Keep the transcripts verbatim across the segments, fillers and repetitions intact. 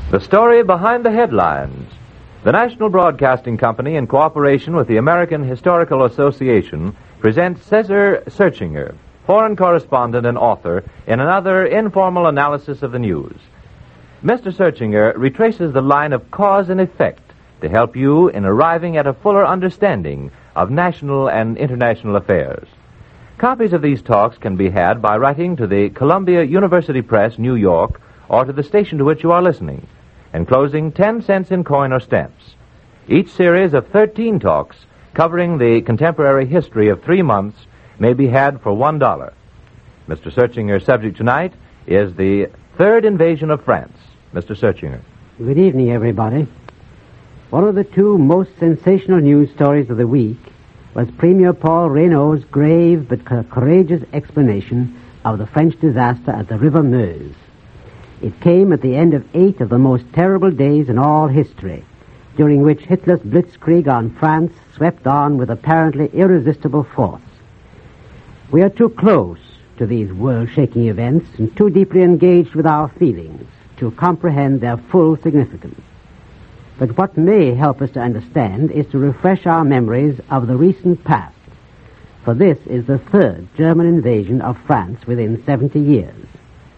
The story behind the headlines. The National Broadcasting Company, in cooperation with the American Historical Association, presents Cesar Searchinger, foreign correspondent and author, in another informal analysis of the news. Mister Searchinger retraces the line of cause and effect to help you in arriving at a fuller understanding of national and international affairs. Copies of these talks can be had by writing to the Columbia University Press, New York, or to the station to which you are listening, enclosing ten cents in coin or stamps. Each series of thirteen talks covering the contemporary history of three months may be had for one dollar. Mister Searchinger's subject tonight is the third invasion of France. Mister Searchinger. Good evening, everybody. One of the two most sensational news stories of the week was Premier Paul Reynaud's grave but courageous explanation of the French disaster at the River Meuse. It came at the end of eight of the most terrible days in all history, during which Hitler's blitzkrieg on France swept on with apparently irresistible force. We are too close to these world-shaking events and too deeply engaged with our feelings to comprehend their full significance. But what may help us to understand is to refresh our memories of the recent past, for this is the third German invasion of France within seventy years.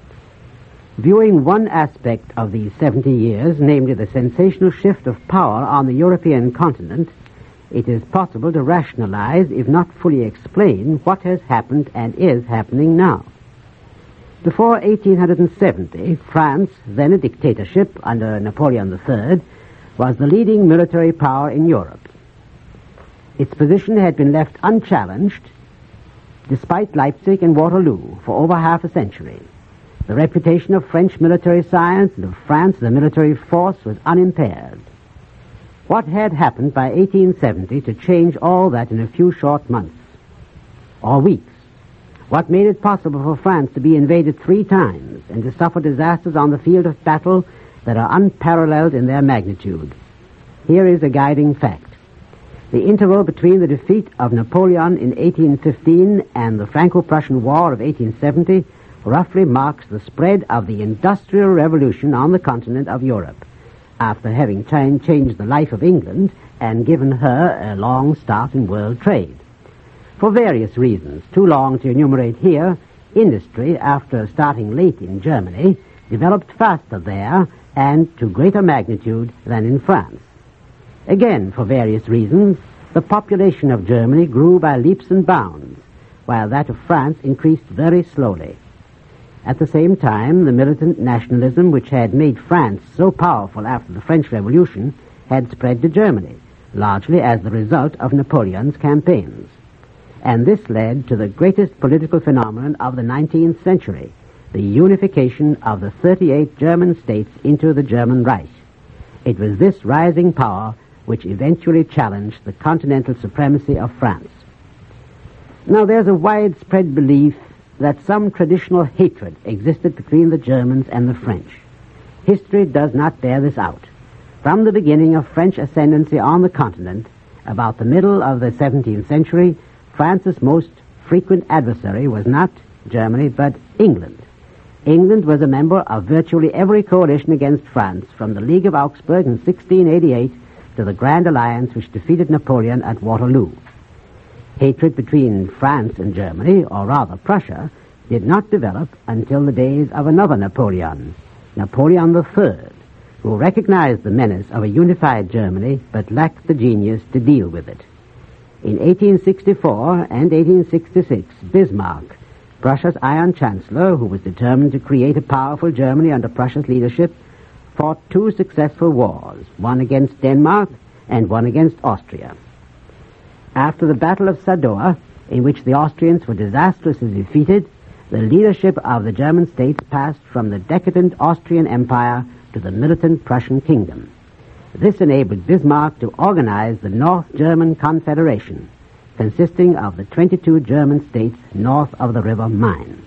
Viewing one aspect of these seventy years, namely the sensational shift of power on the European continent, it is possible to rationalize, if not fully explain, what has happened and is happening now. Before eighteen seventy, France, then a dictatorship under Napoleon the Third, was the leading military power in Europe. Its position had been left unchallenged, despite Leipzig and Waterloo, for over half a century. The reputation of French military science and of France, the military force, was unimpaired. What had happened by eighteen seventy to change all that in a few short months? Or weeks? What made it possible for France to be invaded three times and to suffer disasters on the field of battle that are unparalleled in their magnitude? Here is a guiding fact. The interval between the defeat of Napoleon in eighteen fifteen and the Franco-Prussian War of eighteen seventy roughly marks the spread of the Industrial Revolution on the continent of Europe, after having ch- changed the life of England and given her a long start in world trade. For various reasons, too long to enumerate here, industry, after starting late in Germany, developed faster there and to greater magnitude than in France. Again, for various reasons, the population of Germany grew by leaps and bounds, while that of France increased very slowly. At the same time, the militant nationalism which had made France so powerful after the French Revolution had spread to Germany, largely as the result of Napoleon's campaigns. And this led to the greatest political phenomenon of the nineteenth century, the unification of the thirty-eight German states into the German Reich. It was this rising power which eventually challenged the continental supremacy of France. Now, there's a widespread belief that some traditional hatred existed between the Germans and the French. History does not bear this out. From the beginning of French ascendancy on the continent, about the middle of the seventeenth century, France's most frequent adversary was not Germany, but England. England was a member of virtually every coalition against France, from the League of Augsburg in sixteen eighty-eight to the Grand Alliance which defeated Napoleon at Waterloo. Hatred between France and Germany, or rather Prussia, did not develop until the days of another Napoleon, Napoleon the Third, who recognized the menace of a unified Germany but lacked the genius to deal with it. In eighteen sixty-four and eighteen sixty-six, Bismarck, Prussia's Iron Chancellor, who was determined to create a powerful Germany under Prussia's leadership, fought two successful wars, one against Denmark and one against Austria. After the Battle of Sadowa, in which the Austrians were disastrously defeated, the leadership of the German states passed from the decadent Austrian Empire to the militant Prussian kingdom. This enabled Bismarck to organize the North German Confederation, consisting of the twenty-two German states north of the River Main.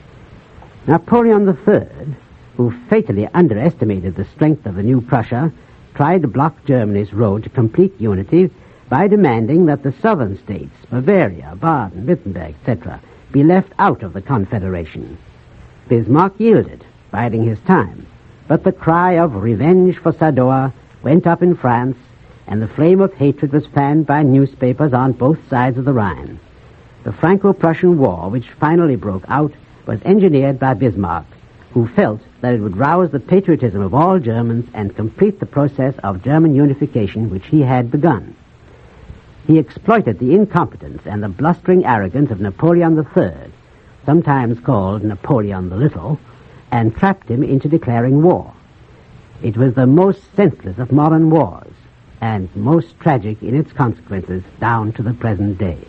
Napoleon the Third, who fatally underestimated the strength of the new Prussia, tried to block Germany's road to complete unity by demanding that the southern states, Bavaria, Baden, Württemberg, et cetera, be left out of the Confederation. Bismarck yielded, biding his time, But the cry of revenge for Sadowa went up in France, and the flame of hatred was fanned by newspapers on both sides of the Rhine. The Franco-Prussian War, which finally broke out, was engineered by Bismarck, who felt that it would rouse the patriotism of all Germans and complete the process of German unification which he had begun. He exploited the incompetence and the blustering arrogance of Napoleon the Third, sometimes called Napoleon the Little, and trapped him into declaring war. It was the most senseless of modern wars, and most tragic in its consequences down to the present day.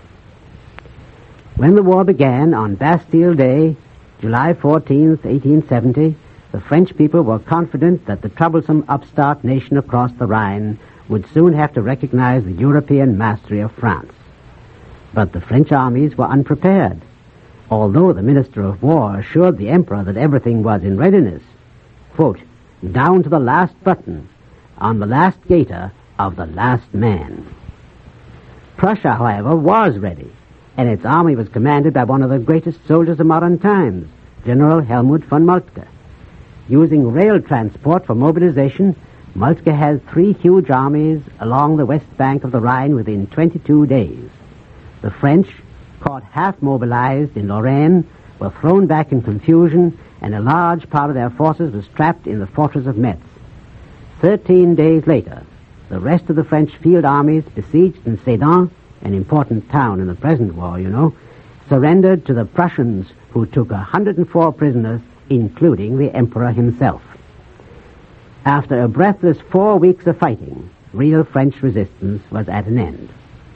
When the war began on Bastille Day, July fourteenth, eighteen seventy, the French people were confident that the troublesome upstart nation across the Rhine would soon have to recognize the European mastery of France. But the French armies were unprepared, although the Minister of War assured the Emperor that everything was in readiness, quote, down to the last button, on the last gaiter of the last man. Prussia, however, was ready, and its army was commanded by one of the greatest soldiers of modern times, General Helmut von Moltke. Using rail transport for mobilization, Moltke had three huge armies along the west bank of the Rhine within twenty-two days. The French, caught half mobilized in Lorraine, were thrown back in confusion, and a large part of their forces was trapped in the fortress of Metz. Thirteen days later, the rest of the French field armies besieged in Sedan, an important town in the present war, you know, surrendered to the Prussians, who took one hundred four prisoners, including the Emperor himself. After a breathless four weeks of fighting, real French resistance was at an end.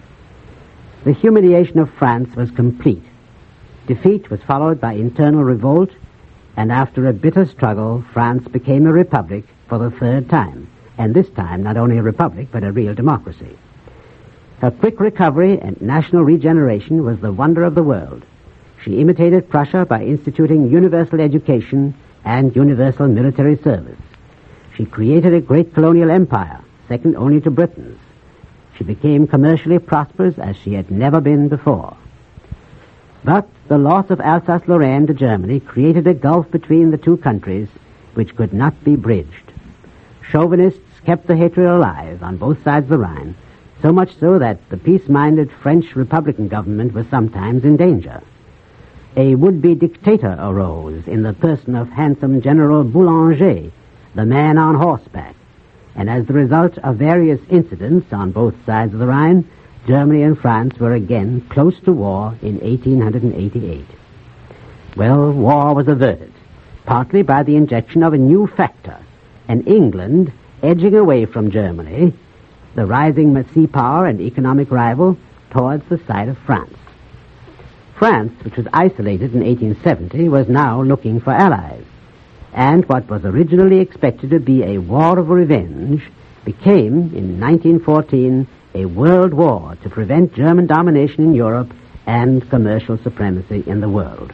The humiliation of France was complete. Defeat was followed by internal revolt, and after a bitter struggle, France became a republic for the third time, and this time not only a republic, but a real democracy. Her quick recovery and national regeneration was the wonder of the world. She imitated Prussia by instituting universal education and universal military service. She created a great colonial empire, second only to Britain's. She became commercially prosperous as she had never been before. But the loss of Alsace-Lorraine to Germany created a gulf between the two countries which could not be bridged. Chauvinists kept the hatred alive on both sides of the Rhine, so much so that the peace-minded French Republican government was sometimes in danger. A would-be dictator arose in the person of handsome General Boulanger, the man on horseback, and as the result of various incidents on both sides of the Rhine, Germany and France were again close to war in eighteen eighty-eight. Well, war was averted, partly by the injection of a new factor, and England edging away from Germany, the rising sea power and economic rival, towards the side of France. France, which was isolated in eighteen seventy, was now looking for allies, and what was originally expected to be a war of revenge became, in nineteen fourteen, a world war to prevent German domination in Europe and commercial supremacy in the world.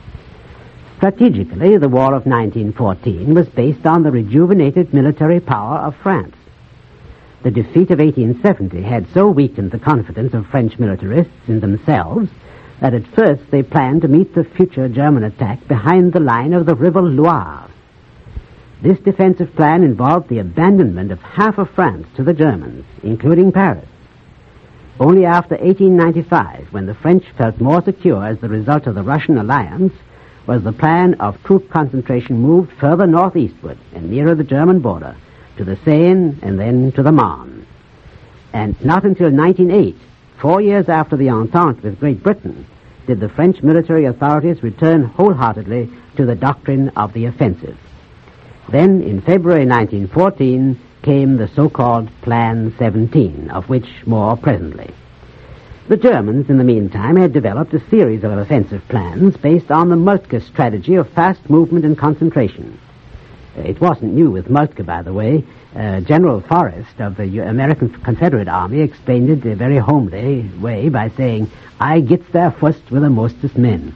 Strategically, the War of nineteen fourteen was based on the rejuvenated military power of France. The defeat of eighteen seventy had so weakened the confidence of French militarists in themselves that at first they planned to meet the future German attack behind the line of the river Loire. This defensive plan involved the abandonment of half of France to the Germans, including Paris. Only after eighteen ninety-five, when the French felt more secure as the result of the Russian alliance, was the plan of troop concentration moved further northeastward and nearer the German border, to the Seine and then to the Marne. And not until nineteen oh eight, four years after the Entente with Great Britain, did the French military authorities return wholeheartedly to the doctrine of the offensive. Then, in February nineteen fourteen, came the so-called Plan seventeen, of which more presently. The Germans, in the meantime, had developed a series of offensive plans based on the Moltke strategy of fast movement and concentration. It wasn't new with Moltke, by the way. Uh, General Forrest of the American Confederate Army explained it in a very homely way by saying, "I gets there first with the mostest men."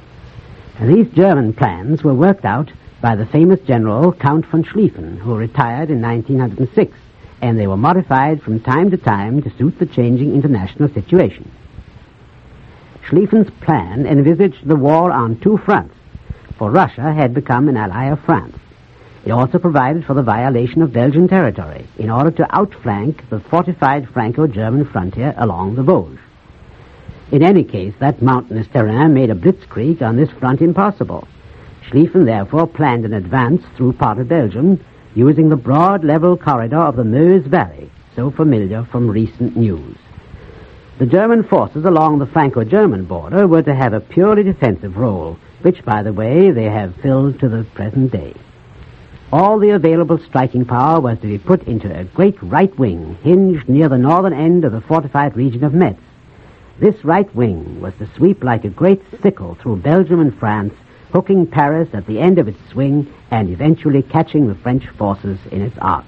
And these German plans were worked out by the famous General Count von Schlieffen, who retired in nineteen oh six, and they were modified from time to time to suit the changing international situation. Schlieffen's plan envisaged the war on two fronts, for Russia had become an ally of France, It also provided for the violation of Belgian territory in order to outflank the fortified Franco-German frontier along the Vosges. In any case, that mountainous terrain made a blitzkrieg on this front impossible. Schlieffen therefore planned an advance through part of Belgium using the broad level corridor of the Meuse Valley, so familiar from recent news. The German forces along the Franco-German border were to have a purely defensive role, which, by the way, they have filled to the present day. All the available striking power was to be put into a great right wing hinged near the northern end of the fortified region of Metz. This right wing was to sweep like a great sickle through Belgium and France, hooking Paris at the end of its swing and eventually catching the French forces in its arc.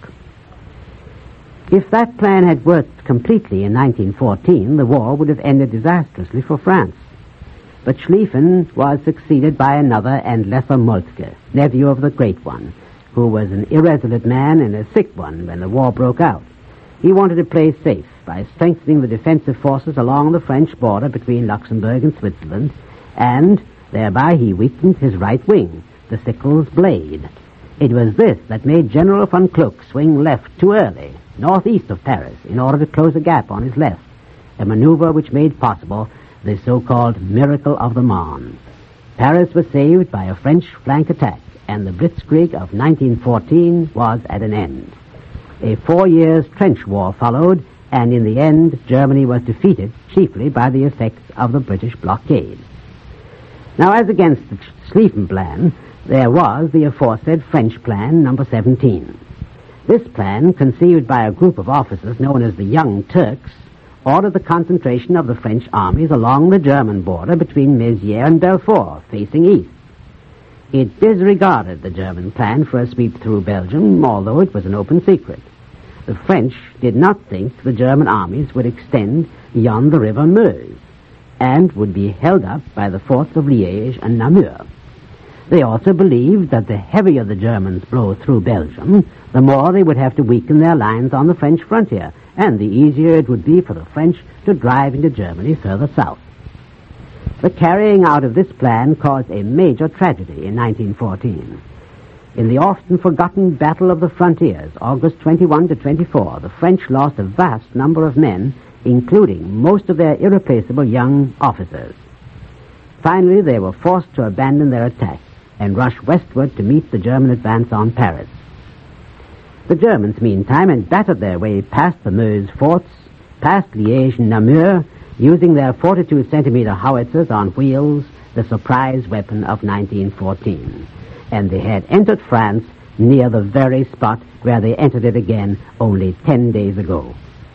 If that plan had worked completely in nineteen fourteen, the war would have ended disastrously for France. But Schlieffen was succeeded by another and lesser Moltke, nephew of the Great One, who was an irresolute man and a sick one when the war broke out. He wanted to play safe by strengthening the defensive forces along the French border between Luxembourg and Switzerland, and thereby he weakened his right wing, the sickle's blade. It was this that made General von Kluck swing left too early, northeast of Paris, in order to close a gap on his left, a maneuver which made possible the so-called Miracle of the Marne. Paris was saved by a French flank attack, and the Blitzkrieg of nineteen fourteen was at an end. A four years trench war followed, and in the end, Germany was defeated chiefly by the effects of the British blockade. Now, as against the Schlieffen plan, there was the aforesaid French Plan number seventeen. This plan, conceived by a group of officers known as the Young Turks, ordered the concentration of the French armies along the German border between Mézières and Belfort, facing east. It disregarded the German plan for a sweep through Belgium, although it was an open secret. The French did not think the German armies would extend beyond the river Meuse and would be held up by the forts of Liège and Namur. They also believed that the heavier the Germans blow through Belgium, the more they would have to weaken their lines on the French frontier, and the easier it would be for the French to drive into Germany further south. The carrying out of this plan caused a major tragedy in nineteen fourteen. In the often forgotten Battle of the Frontiers, August twenty-first to twenty-fourth, the French lost a vast number of men, including most of their irreplaceable young officers. Finally, they were forced to abandon their attack and rush westward to meet the German advance on Paris. The Germans, meantime, had battered their way past the Meuse forts, past Liège and Namur, using their forty-two centimeter howitzers on wheels, the surprise weapon of nineteen fourteen. And they had entered France near the very spot where they entered it again only ten days ago.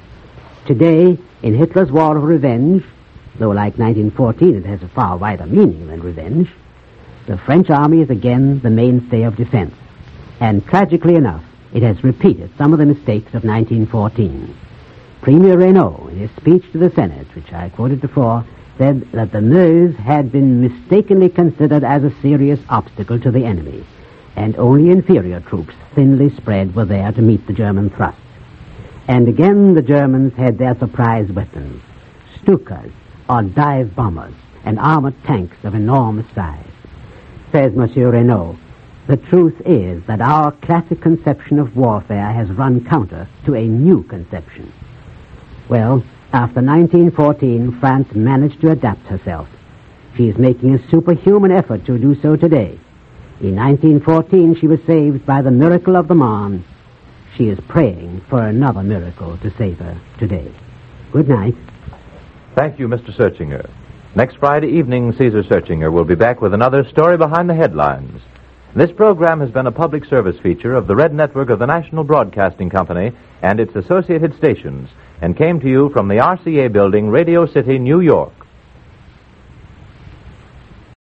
Today, in Hitler's war of revenge, though like nineteen fourteen it has a far wider meaning than revenge, the French army is again the mainstay of defense. And tragically enough, it has repeated some of the mistakes of nineteen fourteen. Premier Reynaud, in his speech to the Senate, which I quoted before, said that the Meuse had been mistakenly considered as a serious obstacle to the enemy, and only inferior troops, thinly spread, were there to meet the German thrusts. And again the Germans had their surprise weapons, Stukas, or dive bombers, and armored tanks of enormous size. Says Monsieur Reynaud, the truth is that our classic conception of warfare has run counter to a new conception. Well, after nineteen fourteen, France managed to adapt herself. She is making a superhuman effort to do so today. In nineteen fourteen, she was saved by the miracle of the Marne. She is praying for another miracle to save her today. Good night. Thank you, Mister Searchinger. Next Friday evening, Caesar Searchinger will be back with another story behind the headlines. This program has been a public service feature of the Red Network of the National Broadcasting Company and its associated stations, and came to you from the R C A Building, Radio City, New York.